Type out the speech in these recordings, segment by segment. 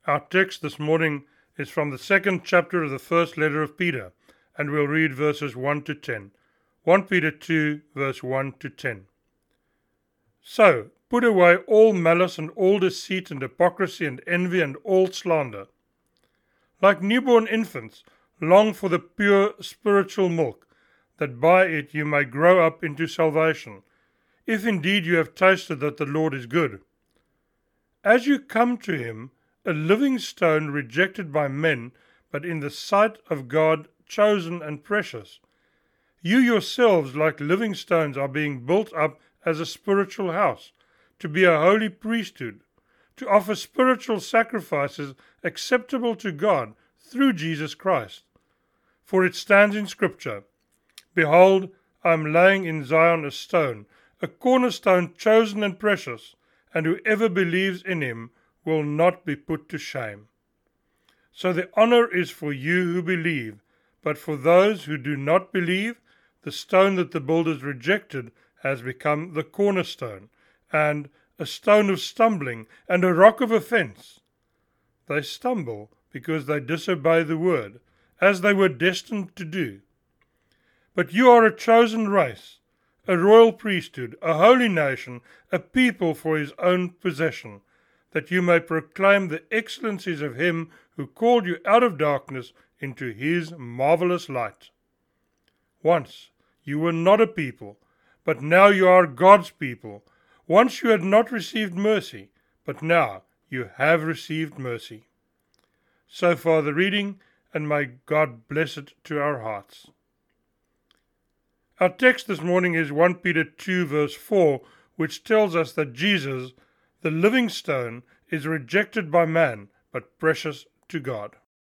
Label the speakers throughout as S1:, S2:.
S1: Our text this morning is from the second chapter of the first letter of Peter, and we'll read verses 1 to 10. 1 Peter 2, verse 1 to 10. So, put away all malice and all deceit and hypocrisy and envy and all slander. Like newborn infants, long for the pure spiritual milk, that by it you may grow up into salvation, if indeed you have tasted that the Lord is good. As you come to him, a living stone rejected by men, but in the sight of God chosen and precious, you yourselves, like living stones, are being built up as a spiritual house, to be a holy priesthood, to offer spiritual sacrifices acceptable to God through Jesus Christ. For it stands in Scripture, Behold, I am laying in Zion a stone, a cornerstone chosen and precious, and whoever believes in him will not be put to shame. So the honor is for you who believe, but for those who do not believe, the stone that the builders rejected has become the cornerstone, and a stone of stumbling, and a rock of offense. They stumble because they disobey the word, as they were destined to do. But you are a chosen race, a royal priesthood, a holy nation, a people for his own possession, that you may proclaim the excellencies of him who called you out of darkness into his marvelous light. Once you were not a people, but now you are God's people. Once you had not received mercy, but now you have received mercy. So far the reading, and may God bless it to our hearts. Our text this morning is 1 Peter 2 verse 4, which tells us that Jesus, the living stone, is rejected by man, but precious to God.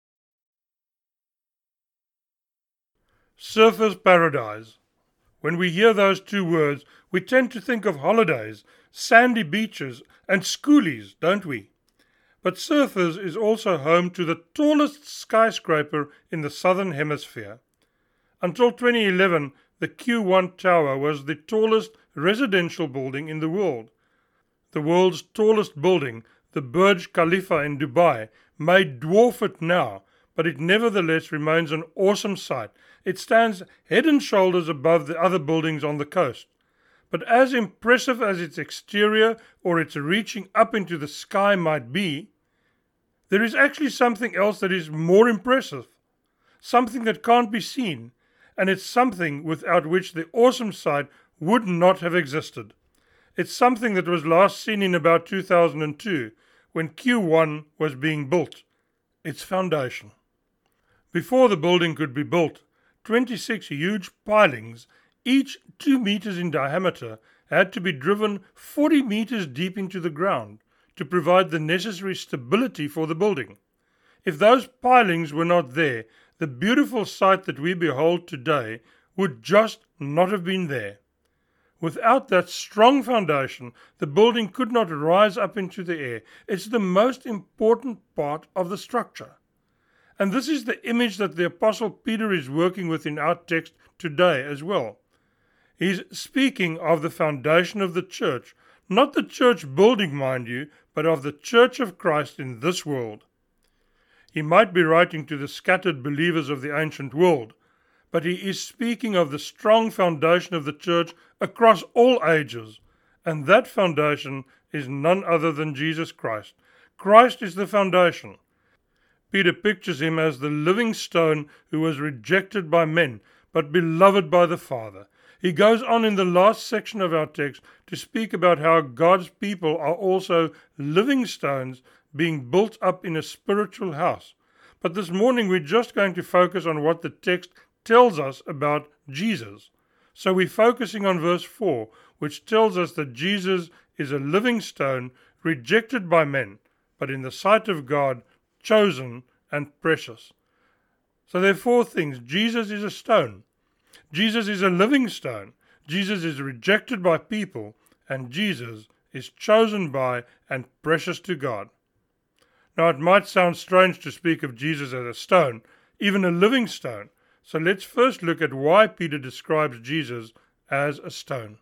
S1: Surfer's paradise. When we hear those two words, we tend to think of holidays, sandy beaches, and schoolies, don't we? But Surfers is also home to the tallest skyscraper in the southern hemisphere. Until 2011, the Q1 Tower was the tallest residential building in the world. The world's tallest building, the Burj Khalifa in Dubai, may dwarf it now, but it nevertheless remains an awesome sight. It stands head and shoulders above the other buildings on the coast. But as impressive as its exterior or its reaching up into the sky might be, there is actually something else that is more impressive, something that can't be seen, and it's something without which the awesome sight would not have existed. It's something that was last seen in about 2002, when Q1 was being built. Its foundation. Before the building could be built, 26 huge pilings, each 2 meters in diameter, had to be driven 40 meters deep into the ground to provide the necessary stability for the building. If those pilings were not there, the beautiful sight that we behold today would just not have been there. Without that strong foundation, the building could not rise up into the air. It's the most important part of the structure. And this is the image that the Apostle Peter is working with in our text today as well. He's speaking of the foundation of the church, not the church building, mind you, but of the church of Christ in this world. He might be writing to the scattered believers of the ancient world, but he is speaking of the strong foundation of the church across all ages, and that foundation is none other than Jesus Christ. Christ is the foundation. Peter pictures him as the living stone who was rejected by men, but beloved by the Father. He goes on in the last section of our text to speak about how God's people are also living stones being built up in a spiritual house. But this morning we're just going to focus on what the text tells us about Jesus. So we're focusing on verse 4, which tells us that Jesus is a living stone rejected by men, but in the sight of God, chosen and precious. So there are 4 things. Jesus is a stone. Jesus is a living stone. Jesus is rejected by people, and Jesus is chosen by and precious to God. Now it might sound strange to speak of Jesus as a stone, even a living stone. So let's first look at why Peter describes Jesus as a stone.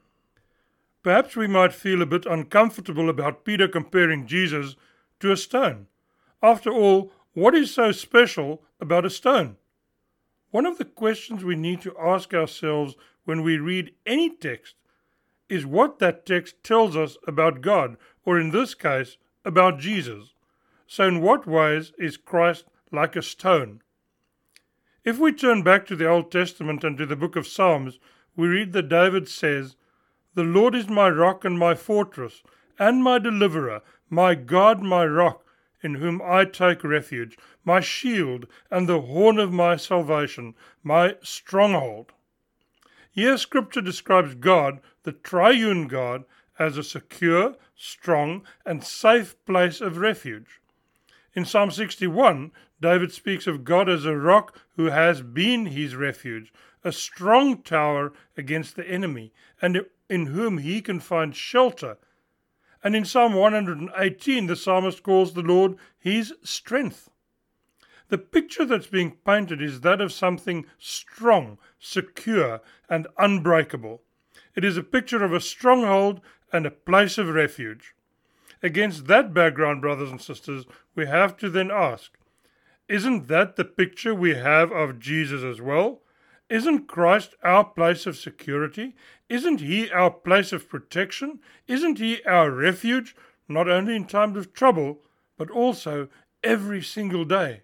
S1: Perhaps we might feel a bit uncomfortable about Peter comparing Jesus to a stone. After all, what is so special about a stone? One of the questions we need to ask ourselves when we read any text is what that text tells us about God, or in this case, about Jesus. So in what ways is Christ like a stone? If we turn back to the Old Testament and to the book of Psalms, we read that David says, "The Lord is my rock and my fortress, and my deliverer, my God, my rock, in whom I take refuge, my shield and the horn of my salvation, my stronghold." Here Scripture describes God, the triune God, as a secure, strong, and safe place of refuge. In Psalm 61, David speaks of God as a rock who has been his refuge, a strong tower against the enemy, and in whom he can find shelter. And in Psalm 118, the psalmist calls the Lord his strength. The picture that's being painted is that of something strong, secure, and unbreakable. It is a picture of a stronghold and a place of refuge. Against that background, brothers and sisters, we have to then ask, isn't that the picture we have of Jesus as well? Isn't Christ our place of security? Isn't he our place of protection? Isn't he our refuge, not only in times of trouble, but also every single day?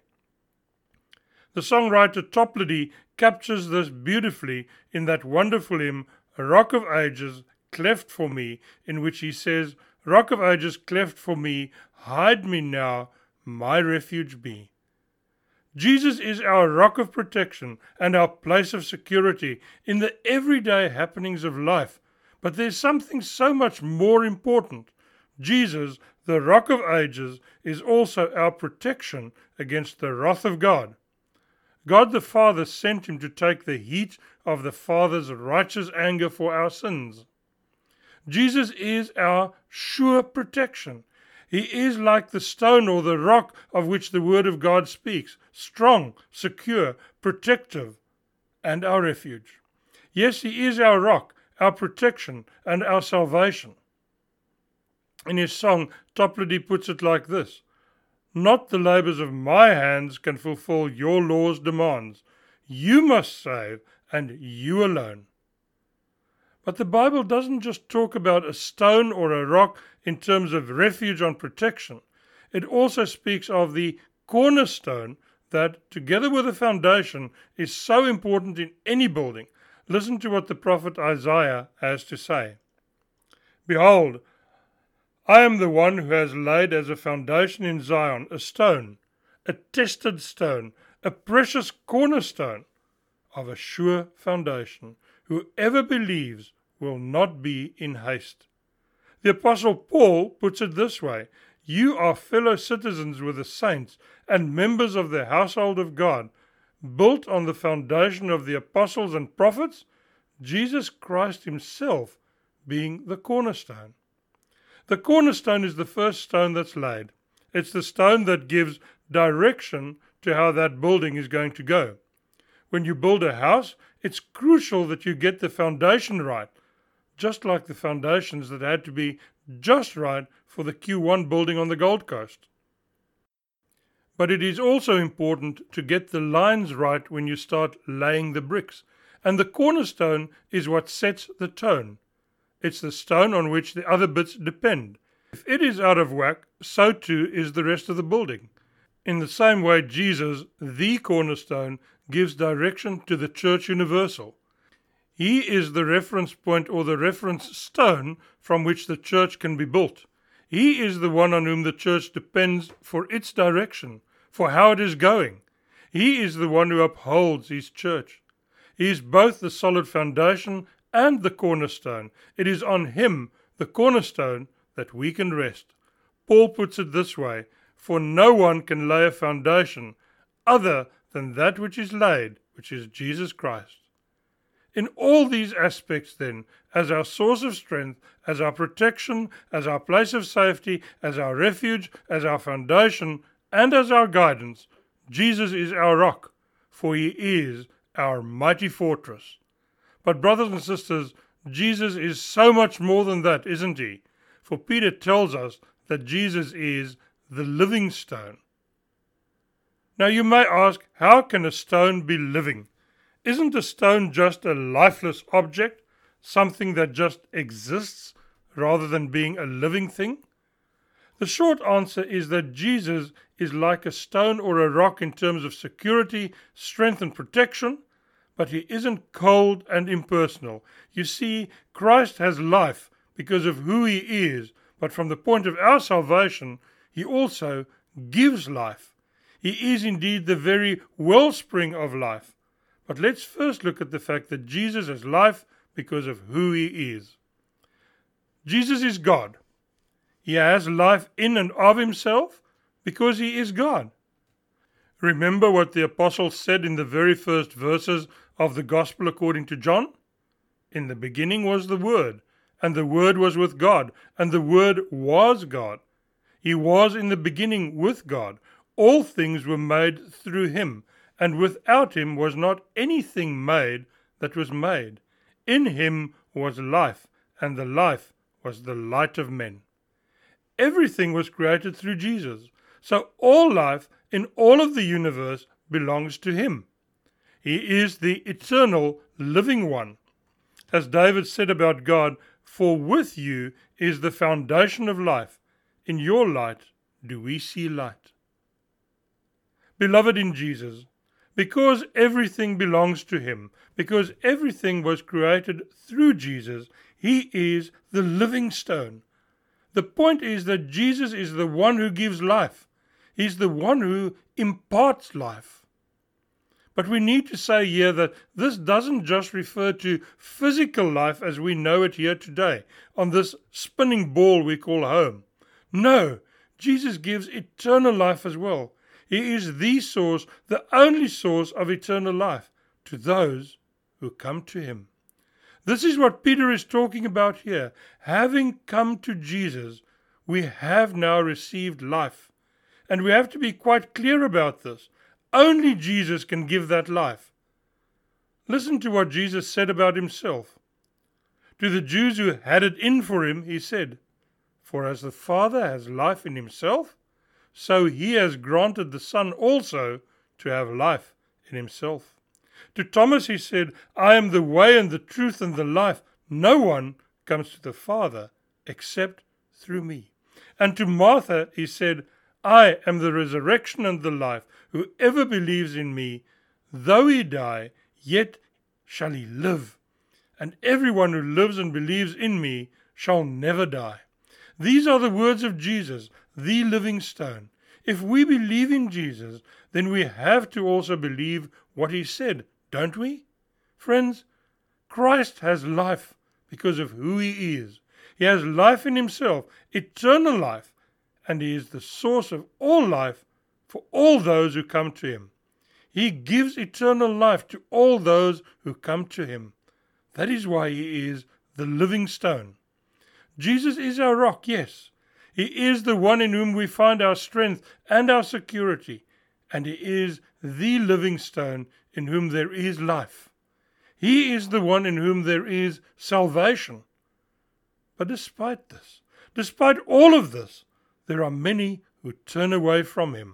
S1: The songwriter Toplady captures this beautifully in that wonderful hymn, "A Rock of Ages, cleft for me," in which he says, "Rock of Ages, cleft for me, hide me now, my refuge be." Jesus is our rock of protection and our place of security in the everyday happenings of life. But there's something so much more important. Jesus, the rock of ages, is also our protection against the wrath of God. God the Father sent him to take the heat of the Father's righteous anger for our sins. Jesus is our sure protection. He is like the stone or the rock of which the Word of God speaks, strong, secure, protective, and our refuge. Yes, he is our rock, our protection, and our salvation. In his song, Toplady puts it like this: "Not the labours of my hands can fulfill your law's demands. You must save, and you alone." But the Bible doesn't just talk about a stone or a rock in terms of refuge and protection. It also speaks of the cornerstone that, together with the foundation, is so important in any building. Listen to what the prophet Isaiah has to say. "Behold, I am the one who has laid as a foundation in Zion a stone, a tested stone, a precious cornerstone of a sure foundation. Whoever believes will not be in haste." The Apostle Paul puts it this way: "You are fellow citizens with the saints and members of the household of God, built on the foundation of the apostles and prophets, Jesus Christ himself being the cornerstone." The cornerstone is the first stone that's laid. It's the stone that gives direction to how that building is going to go. When you build a house, it's crucial that you get the foundation right, just like the foundations that had to be just right for the Q1 building on the Gold Coast. But it is also important to get the lines right when you start laying the bricks, and the cornerstone is what sets the tone. It's the stone on which the other bits depend. If it is out of whack, so too is the rest of the building. In the same way, Jesus, the cornerstone, gives direction to the Church Universal. He is the reference point or the reference stone from which the church can be built. He is the one on whom the church depends for its direction, for how it is going. He is the one who upholds his church. He is both the solid foundation and the cornerstone. It is on him, the cornerstone, that we can rest. Paul puts it this way: "For no one can lay a foundation other than that which is laid, which is Jesus Christ." In all these aspects, then, as our source of strength, as our protection, as our place of safety, as our refuge, as our foundation, and as our guidance, Jesus is our rock, for he is our mighty fortress. But brothers and sisters, Jesus is so much more than that, isn't he? For Peter tells us that Jesus is the living stone. Now you may ask, how can a stone be living? Isn't a stone just a lifeless object, something that just exists rather than being a living thing? The short answer is that Jesus is like a stone or a rock in terms of security, strength and protection, but he isn't cold and impersonal. You see, Christ has life because of who he is, but from the point of our salvation, he also gives life. He is indeed the very wellspring of life. But let's first look at the fact that Jesus has life because of who he is. Jesus is God. He has life in and of himself because he is God. Remember what the apostle said in the very first verses of the Gospel according to John? In the beginning was the Word, and the Word was with God, and the Word was God. He was in the beginning with God. All things were made through him, and without him was not anything made that was made. In him was life, and the life was the light of men. Everything was created through Jesus, so all life in all of the universe belongs to him. He is the eternal living one. As David said about God, "For with you is the foundation of life. In your light do we see light." Beloved in Jesus, because everything belongs to him, because everything was created through Jesus, he is the living stone. The point is that Jesus is the one who gives life. He's the one who imparts life. But we need to say here that this doesn't just refer to physical life as we know it here today, on this spinning ball we call home. No, Jesus gives eternal life as well. He is the source, the only source of eternal life to those who come to him. This is what Peter is talking about here. Having come to Jesus, we have now received life. And we have to be quite clear about this. Only Jesus can give that life. Listen to what Jesus said about himself. To the Jews who had it in for him, he said, "For as the Father has life in himself, so he has granted the Son also to have life in himself." To Thomas he said, "I am the way and the truth and the life. No one comes to the Father except through me." And to Martha he said, "I am the resurrection and the life. Whoever believes in me, though he die, yet shall he live. And everyone who lives and believes in me shall never die." These are the words of Jesus, the living stone. If we believe in Jesus, then we have to also believe what he said, don't we? Friends, Christ has life because of who he is. He has life in himself, eternal life, and he is the source of all life for all those who come to him. He gives eternal life to all those who come to him. That is why he is the living stone. Jesus is our rock, yes. He is the one in whom we find our strength and our security, and he is the living stone in whom there is life. He is the one in whom there is salvation. But despite this, despite all of this, there are many who turn away from him.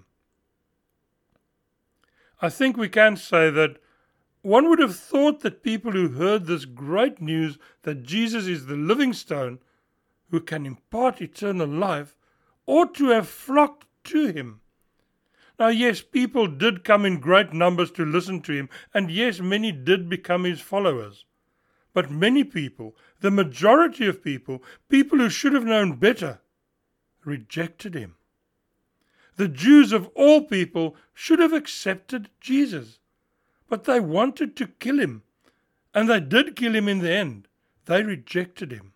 S1: I think we can say that one would have thought that people who heard this great news that Jesus is the living stone who can impart eternal life ought to have flocked to him. Now, yes, people did come in great numbers to listen to him, and yes, many did become his followers. But many people, the majority of people, people who should have known better, rejected him. The Jews of all people should have accepted Jesus, but they wanted to kill him, and they did kill him in the end. They rejected him.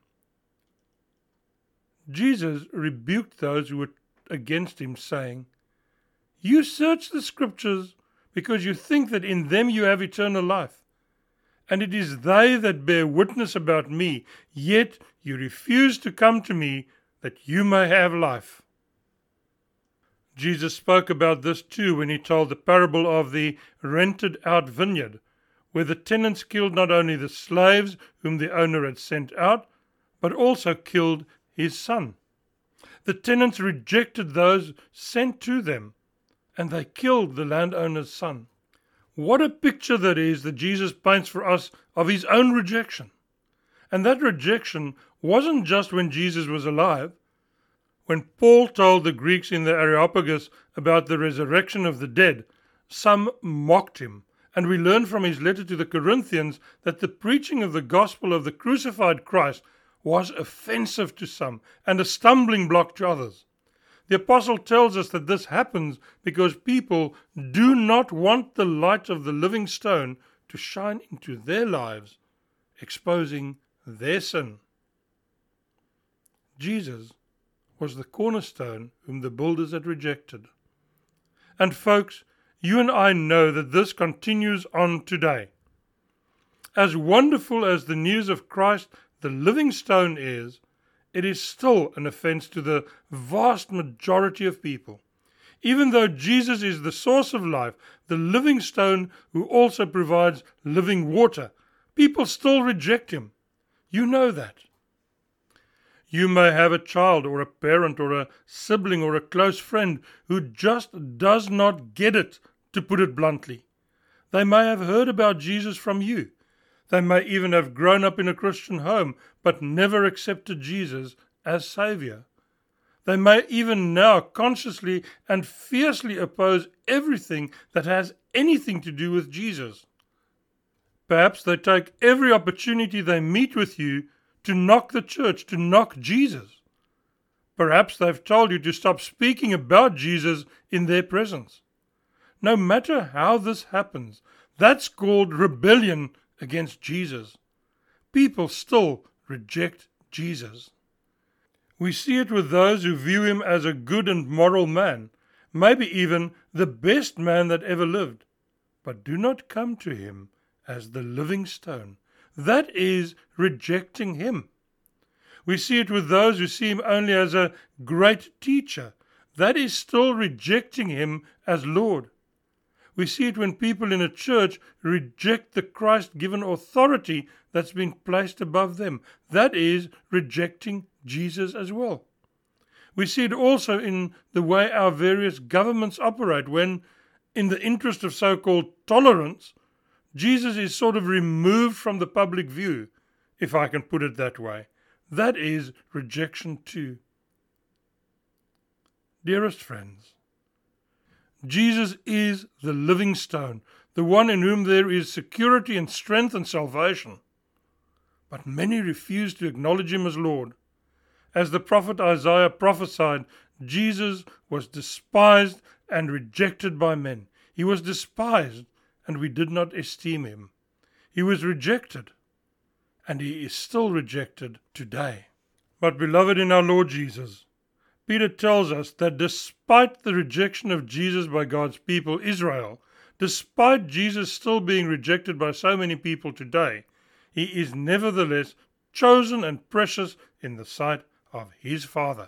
S1: Jesus rebuked those who were against him, saying, "You search the Scriptures because you think that in them you have eternal life, and it is they that bear witness about me, yet you refuse to come to me that you may have life." Jesus spoke about this too when he told the parable of the rented out vineyard, where the tenants killed not only the slaves whom the owner had sent out, but also killed his son. The tenants rejected those sent to them, and they killed the landowner's son. What a picture that is that Jesus paints for us of his own rejection. And that rejection wasn't just when Jesus was alive. When Paul told the Greeks in the Areopagus about the resurrection of the dead, some mocked him. And we learn from his letter to the Corinthians that the preaching of the gospel of the crucified Christ was offensive to some and a stumbling block to others. The apostle tells us that this happens because people do not want the light of the living stone to shine into their lives, exposing their sin. Jesus was the cornerstone whom the builders had rejected. And folks, you and I know that this continues on today. As wonderful as the news of Christ, the living stone is, it is still an offense to the vast majority of people. Even though Jesus is the source of life, the living stone who also provides living water, people still reject him. You know that. You may have a child or a parent or a sibling or a close friend who just does not get it, to put it bluntly. They may have heard about Jesus from you. They may even have grown up in a Christian home, but never accepted Jesus as Savior. They may even now consciously and fiercely oppose everything that has anything to do with Jesus. Perhaps they take every opportunity they meet with you to knock the church, to knock Jesus. Perhaps they've told you to stop speaking about Jesus in their presence. No matter how this happens, that's called rebellion against Jesus. People still reject Jesus. We see it with those who view him as a good and moral man, maybe even the best man that ever lived, but do not come to him as the living stone. That is rejecting him. We see it with those who see him only as a great teacher. That is still rejecting him as Lord. We see it when people in a church reject the Christ-given authority that's been placed above them. That is rejecting Jesus as well. We see it also in the way our various governments operate when, in the interest of so-called tolerance, Jesus is sort of removed from the public view, if I can put it that way. That is rejection too. Dearest friends, Jesus is the living stone, the one in whom there is security and strength and salvation. But many refuse to acknowledge him as Lord. As the prophet Isaiah prophesied, Jesus was despised and rejected by men. He was despised, and we did not esteem him. He was rejected, and he is still rejected today. But beloved in our Lord Jesus, Peter tells us that despite the rejection of Jesus by God's people, Israel, despite Jesus still being rejected by so many people today, he is nevertheless chosen and precious in the sight of his Father.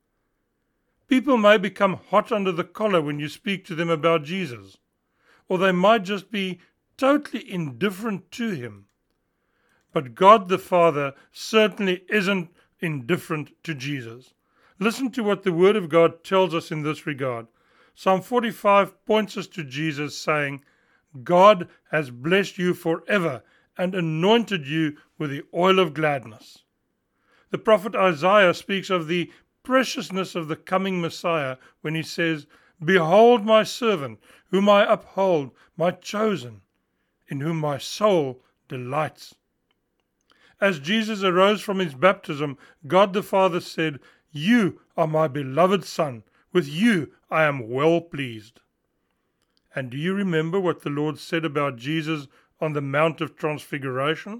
S1: People may become hot under the collar when you speak to them about Jesus, or they might just be totally indifferent to him. But God the Father certainly isn't indifferent to Jesus. Listen to what the Word of God tells us in this regard. Psalm 45 points us to Jesus, saying, God has blessed you forever and anointed you with the oil of gladness. The prophet Isaiah speaks of the preciousness of the coming Messiah when he says, Behold my servant, whom I uphold, my chosen, in whom my soul delights. As Jesus arose from his baptism, God the Father said, You are my beloved Son. With you I am well pleased. And do you remember what the Lord said about Jesus on the Mount of Transfiguration?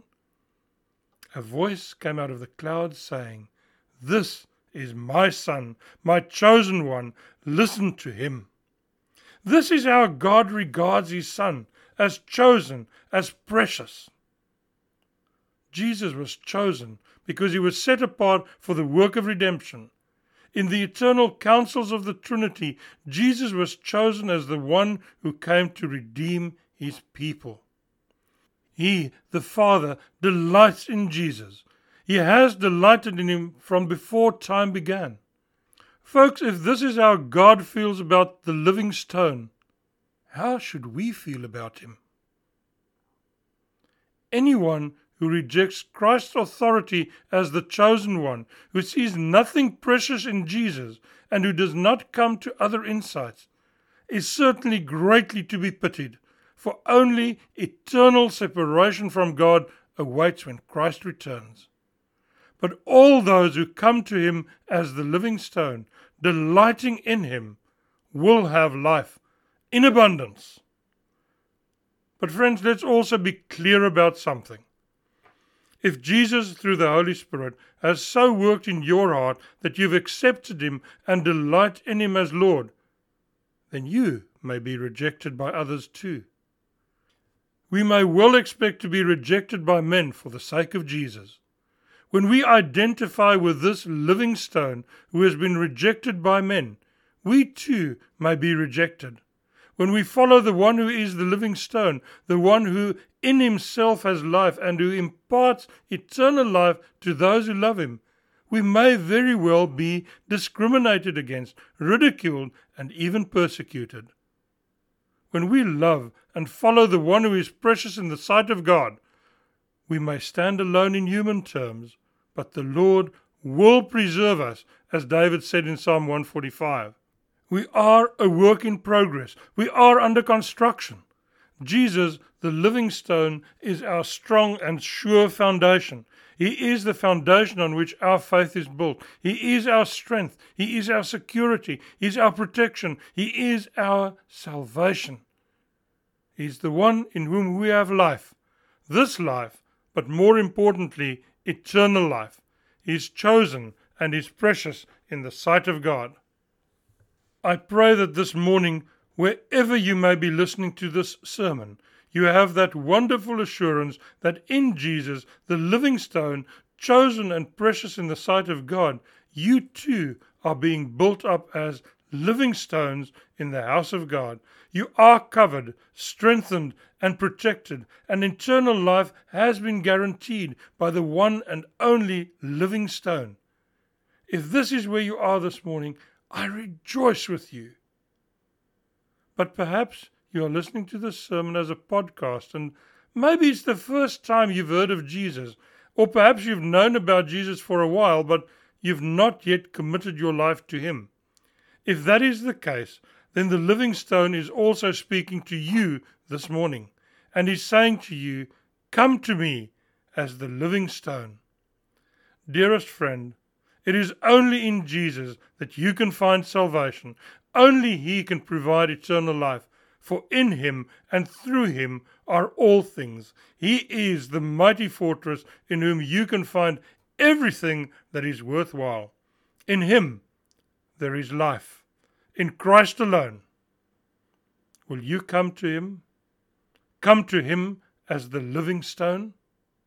S1: A voice came out of the clouds saying, This is my Son, my chosen one. Listen to him. This is how God regards his Son, as chosen, as precious. Jesus was chosen because he was set apart for the work of redemption. In the eternal counsels of the Trinity, Jesus was chosen as the one who came to redeem his people. He, the Father, delights in Jesus. He has delighted in him from before time began. Folks, if this is how God feels about the living stone, how should we feel about him? Anyone who rejects Christ's authority as the chosen one, who sees nothing precious in Jesus, and who does not come to other insights, is certainly greatly to be pitied, for only eternal separation from God awaits when Christ returns. But all those who come to him as the living stone, delighting in him, will have life in abundance. But friends, let's also be clear about something. If Jesus, through the Holy Spirit, has so worked in your heart that you've accepted him and delight in him as Lord, then you may be rejected by others too. We may well expect to be rejected by men for the sake of Jesus. When we identify with this living stone who has been rejected by men, we too may be rejected. When we follow the one who is the living stone, the one who in himself has life and who imparts eternal life to those who love him, we may very well be discriminated against, ridiculed, and even persecuted. When we love and follow the one who is precious in the sight of God, we may stand alone in human terms, but the Lord will preserve us, as David said in Psalm 145. We are a work in progress. We are under construction. Jesus, the living stone, is our strong and sure foundation. He is the foundation on which our faith is built. He is our strength. He is our security. He is our protection. He is our salvation. He is the one in whom we have life. This life, but more importantly, eternal life. He is chosen and is precious in the sight of God. I pray that this morning, wherever you may be listening to this sermon, you have that wonderful assurance that in Jesus, the living stone, chosen and precious in the sight of God, you too are being built up as living stones in the house of God. You are covered, strengthened, and protected, and eternal life has been guaranteed by the one and only living stone. If this is where you are this morning, I rejoice with you. But perhaps you are listening to this sermon as a podcast, and maybe it's the first time you've heard of Jesus, or perhaps you've known about Jesus for a while, but you've not yet committed your life to him. If that is the case, then the living stone is also speaking to you this morning, and is saying to you, "Come to me as the living stone." Dearest friend, it is only in Jesus that you can find salvation. Only he can provide eternal life, for in him and through him are all things. He is the mighty fortress in whom you can find everything that is worthwhile. In him there is life. In Christ alone. Will you come to him? Come to him as the living stone?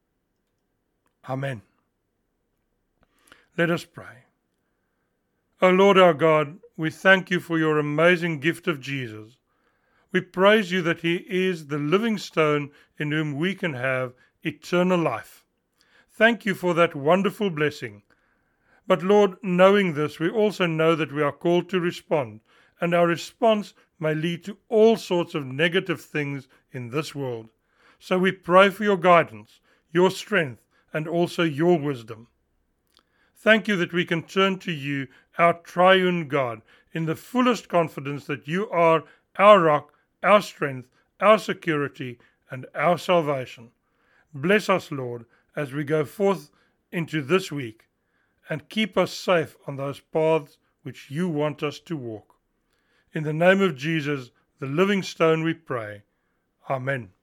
S1: Amen. Let us pray. O Lord our God, we thank you for your amazing gift of Jesus. We praise you that he is the living stone in whom we can have eternal life. Thank you for that wonderful blessing. But Lord, knowing this, we also know that we are called to respond, and our response may lead to all sorts of negative things in this world. So we pray for your guidance, your strength, and also your wisdom. Thank you that we can turn to you, our triune God, in the fullest confidence that you are our rock, our strength, our security, and our salvation. Bless us, Lord, as we go forth into this week, and keep us safe on those paths which you want us to walk. In the name of Jesus, the living stone, we pray. Amen.